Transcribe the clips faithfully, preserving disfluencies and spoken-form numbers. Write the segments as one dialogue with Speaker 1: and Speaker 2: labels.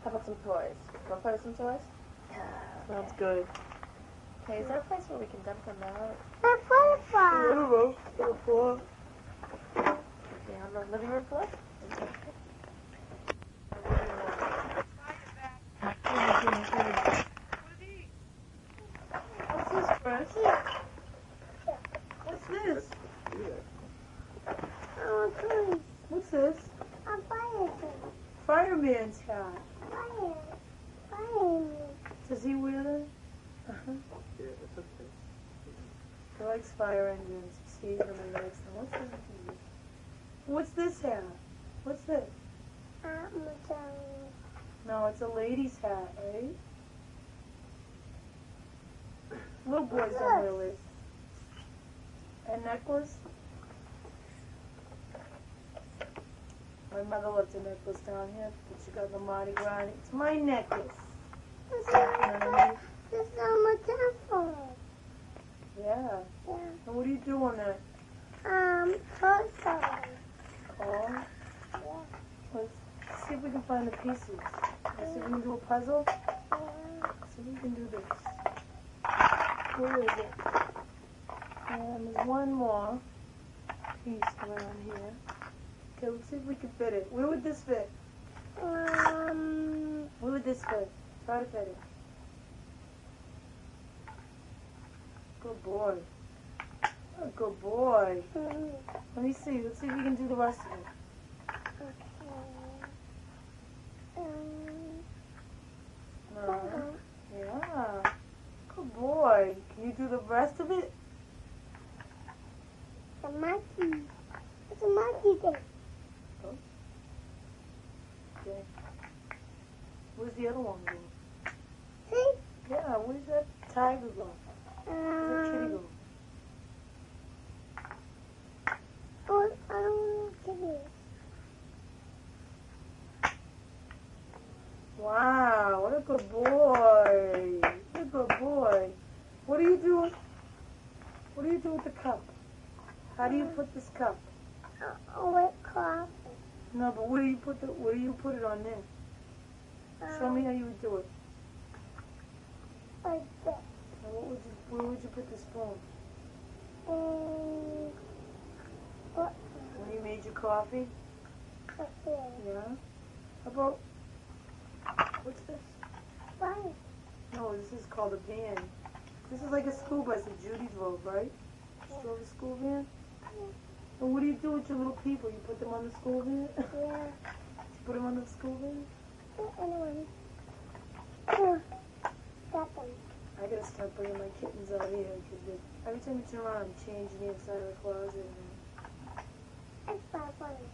Speaker 1: How about some toys? Want to play with some toys?
Speaker 2: Sounds good.
Speaker 1: Okay, is there a place where we can dump them out?
Speaker 3: The
Speaker 2: I
Speaker 3: football.
Speaker 2: don't know. On the floor.
Speaker 1: Okay, on the living room floor?
Speaker 2: What's this, Chris? What's this?
Speaker 3: Oh, please.
Speaker 2: What's this?
Speaker 3: A fire.
Speaker 2: Fireman's hat.
Speaker 3: Fire. Fire.
Speaker 2: Does he wear that?
Speaker 1: Uh-huh.
Speaker 4: Yeah, it's okay.
Speaker 2: He likes fire engines. He sees them and likes them. What's this? What's this hat? What's this?
Speaker 3: I'm
Speaker 2: No, it's a lady's hat, right? Little boys don't wear it. A necklace? My mother left a necklace down here, but she got the Mardi Gras. It's my necklace.
Speaker 3: This
Speaker 2: You know what I mean?
Speaker 3: is my telephone.
Speaker 2: Yeah.
Speaker 3: Yeah.
Speaker 2: And what do you do on that?
Speaker 3: Um, puzzle.
Speaker 2: Call?
Speaker 3: Yeah.
Speaker 2: Let's see if we can find the pieces. Let's see if we can do a puzzle.
Speaker 3: Yeah.
Speaker 2: See if we can do this. Where is it? And there's one more piece around here. Okay, let's see if we can fit it. Where would this fit?
Speaker 3: Um,
Speaker 2: Where would this fit? Try to fit it. Good boy. Oh, good boy.
Speaker 3: mm,
Speaker 2: Let me see. Let's see if we can do the rest of it.
Speaker 3: okay. Um,
Speaker 2: No. Yeah. Good boy. Can you do the rest of it?
Speaker 3: the monkey. It's a monkey thing.
Speaker 2: Okay. Where's the other one go?
Speaker 3: See?
Speaker 2: Yeah, where's that tiger go? Where's that kitty
Speaker 3: Um,
Speaker 2: go?
Speaker 3: oh, I don't know what it is.
Speaker 2: Wow, what a good boy. What a good boy. What do you do? What do you do with the cup? How do you put this cup?
Speaker 3: Oh, wait, coffee.
Speaker 2: No, but where do you put the where do you put it on there? Show me how you would do it.
Speaker 3: Like this.
Speaker 2: And what would you where would you put the spoon?
Speaker 3: And what?
Speaker 2: When you made your coffee?
Speaker 3: Up there.
Speaker 2: Yeah. How about what's this?
Speaker 3: Fine.
Speaker 2: No, this is called a van. This is like a school bus that Judy drove, right? She drove a school van? And what do you do with your little people? You put them on the school van?
Speaker 3: Yeah.
Speaker 2: You put them on the school van?
Speaker 3: Anyway. Oh, got them.
Speaker 2: I gotta start bringing my kittens out here because every time you turn around, I'm changing the inside of the closet. And
Speaker 3: It's five funny.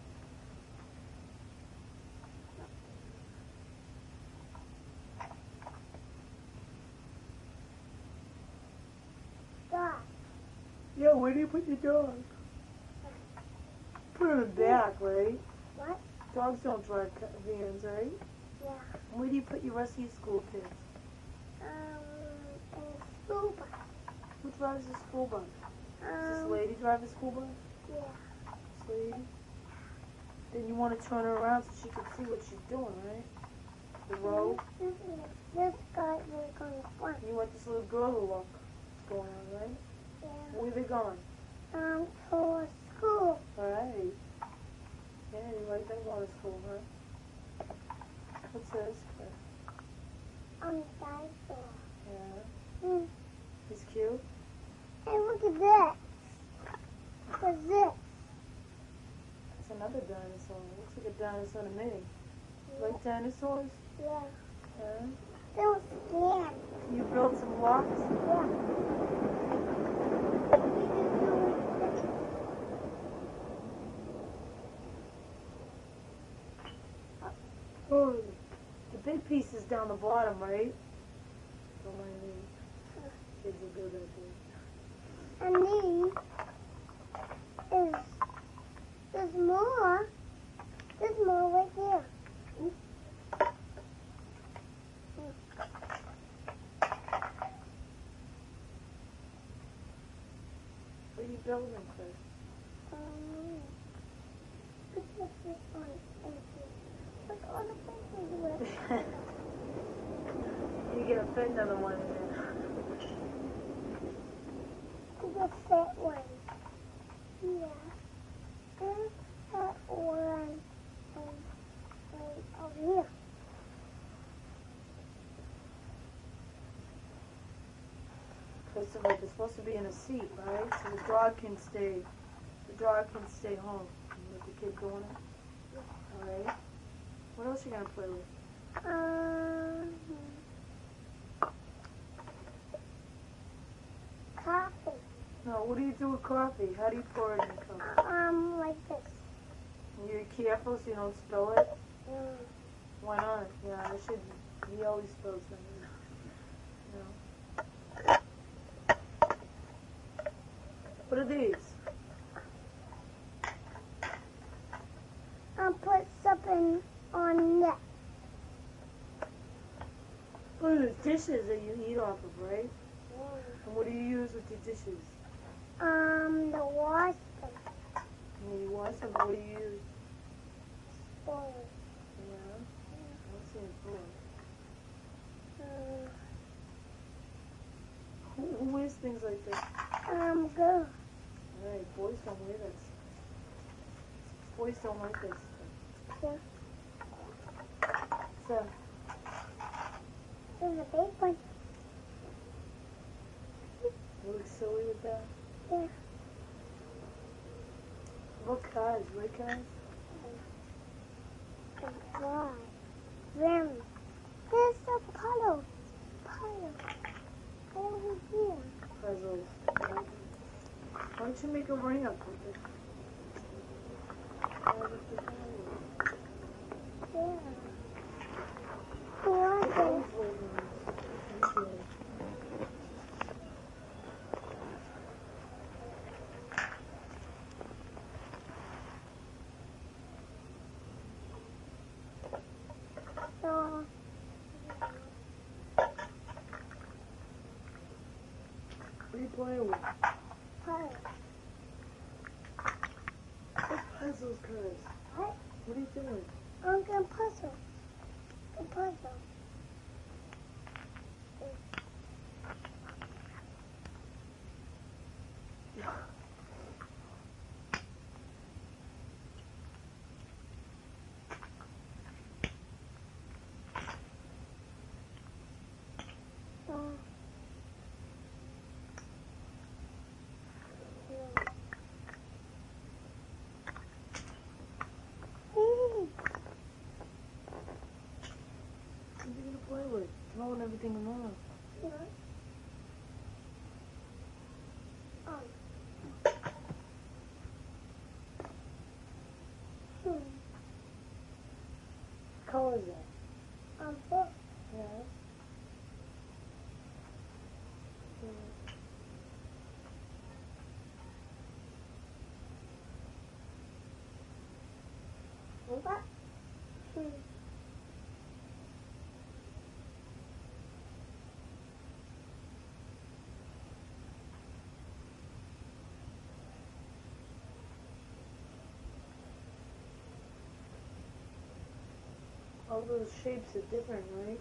Speaker 3: Dog.
Speaker 2: yeah, where do you put your dog? Put it in the back, right?
Speaker 3: What?
Speaker 2: Dogs don't drive ca- vans, right?
Speaker 3: Yeah.
Speaker 2: And where do you put your rest of your school kids?
Speaker 3: Um, in a school bus.
Speaker 2: Who drives the school bus? Does this
Speaker 3: Um,
Speaker 2: lady drive the school bus?
Speaker 3: yeah.
Speaker 2: This lady? Then you want to turn her around so she can see what she's doing, right? The road.
Speaker 3: This, this guy was going to front.
Speaker 2: You want this little girl to look what's going on, right?
Speaker 3: Yeah.
Speaker 2: Where they going?
Speaker 3: Um, for school.
Speaker 2: Right. Yeah, you like them going to school, huh? What's this?
Speaker 3: On the dinosaur.
Speaker 2: Yeah.
Speaker 3: Hmm.
Speaker 2: He's cute.
Speaker 3: Hey, look at this. What's this?
Speaker 2: It's another dinosaur. Looks like a dinosaur to me. You like dinosaurs?
Speaker 3: Yeah.
Speaker 2: Yeah.
Speaker 3: Still scared.
Speaker 2: You built some blocks?
Speaker 3: Yeah.
Speaker 2: Oh, the big piece is down the bottom, right? Don't mind me. Kids are good at that.
Speaker 3: And these is there's more. There's more right here.
Speaker 2: What are you building, Chris?
Speaker 3: Um, look at this one. Look at all the pictures with.
Speaker 2: fit another one in there.
Speaker 3: The fit one. Yeah. And that one. And, and over here.
Speaker 2: First of all, they're supposed to be in a seat, right? So the dog can stay, the dog can stay home. And let the kid go in it. Alright. What else you gonna play with?
Speaker 3: Um, coffee.
Speaker 2: No, what do you do with coffee? How do you pour it in the cup?
Speaker 3: Um, like this.
Speaker 2: You're careful so you don't spill it?
Speaker 3: Mm.
Speaker 2: Why not? Yeah, I should. He always spills things. No. What are these?
Speaker 3: I'll put something on that.
Speaker 2: Oh, the dishes that you eat off of, right? And what do you use with your dishes?
Speaker 3: Um, the wash them.
Speaker 2: When you wash them, what do you use?
Speaker 3: Spoon.
Speaker 2: Yeah. I don't see a spoon.
Speaker 3: Mm.
Speaker 2: Who, who wears things like this?
Speaker 3: Um, girl.
Speaker 2: Alright, boys don't wear this. Boys don't like this.
Speaker 3: Yeah.
Speaker 2: So,
Speaker 3: There's a big one.
Speaker 2: you look silly with that?
Speaker 3: Yeah.
Speaker 2: What cars? Red cars?
Speaker 3: And dry. Rim. There's a puddle. Puddle. Over here.
Speaker 2: Puzzles. Why don't you make a ring up with it?
Speaker 3: Yeah. I like it. So,
Speaker 2: What are you playing with?
Speaker 3: puddle.
Speaker 2: What puzzles, Chris?
Speaker 3: What?
Speaker 2: What are you doing?
Speaker 3: I'm gonna puzzle. A puzzle. Uh, mm.
Speaker 2: What are you gonna play with? Throwing everything around.
Speaker 3: Hmm.
Speaker 2: What color is that?
Speaker 3: Um, book.
Speaker 2: Yeah.
Speaker 3: What? Hmm.
Speaker 2: All those shapes are different, right?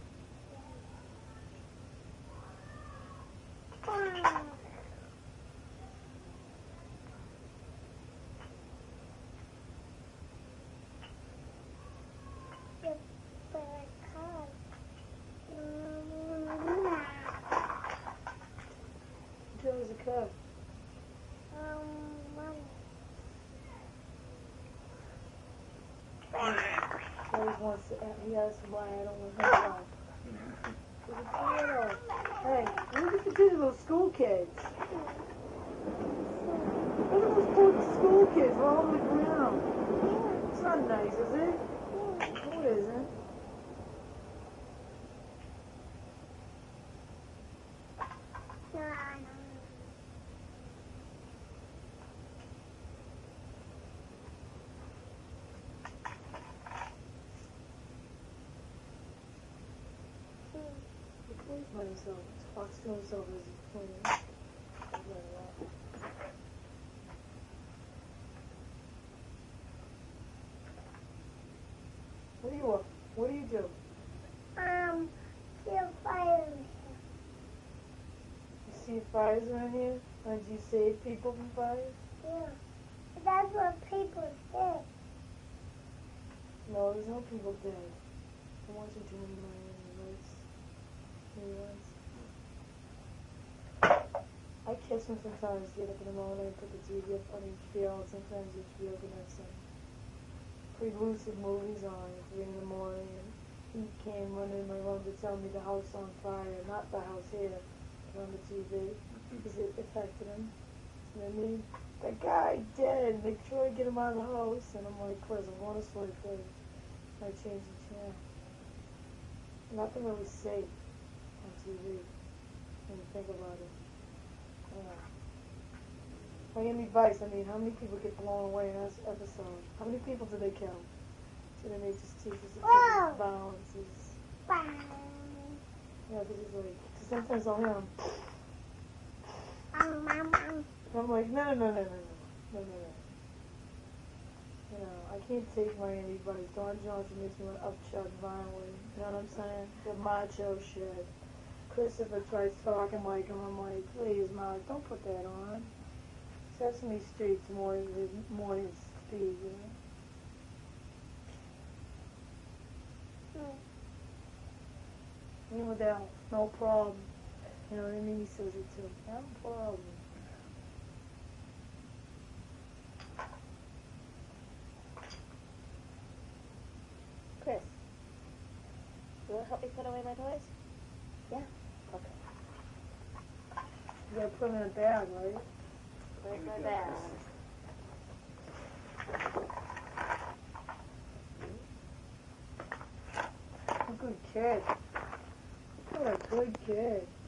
Speaker 3: Ah. Yes, but I can't. Mm.
Speaker 2: Joe is a cub.
Speaker 3: Um, Mom.
Speaker 2: He always wants to, he asks why I don't want him to. Look at the little- Hey, look at the digital school kids. Look at those poor school kids all over the ground. It's not nice, is it? No, it isn't.
Speaker 3: No, I know.
Speaker 2: He plays by himself. He talks to himself as he's playing. What do you want? What do you do?
Speaker 3: Um, kill fire machine.
Speaker 2: see fires around here? Or did you save people from fires?
Speaker 3: Yeah. That's what people say.
Speaker 2: No, there's no people dead. I'm watching too many Miami Vice reruns. I catch him sometimes, get up in the morning and put the T V up on H B O, and sometimes H B O can have some pretty lucid movies on at three in the morning, and he came running in my room to tell me the house on fire, not the house here, but on the T V, because it affected him. And I mean, that guy dead, they try to get him out of the house, and I'm like, Chris, I'm going to sleep, please. I changed the channel. Nothing really safe on T V, when you think about it. Yeah. Miami Vice, I mean, how many people get blown away in this episode? How many people did they kill? So then they just teach us
Speaker 3: Whoa.
Speaker 2: balance. Is,
Speaker 3: Bye.
Speaker 2: yeah, because he's like, cause sometimes I'll hear him,
Speaker 3: Um, um, um.
Speaker 2: and I'm like, no, no, no, no, no, no, no, no, no. You know, I can't take Miami Vice. Dawn Johnson makes me want to upchuck violently. You know what I'm saying? The macho shit. Christopher tries talking like him. I'm like, please, Mark, don't put that on. Sesame Street's morning, morning speed, you know?
Speaker 3: Mm.
Speaker 2: Me without, no problem. You know what I mean? He says it too. No problem.
Speaker 1: Chris, you want to help me put away my toys? Yeah? Okay.
Speaker 2: You gotta put them in a bag, right?
Speaker 1: Where's my bag?
Speaker 2: A good kid. What a good kid.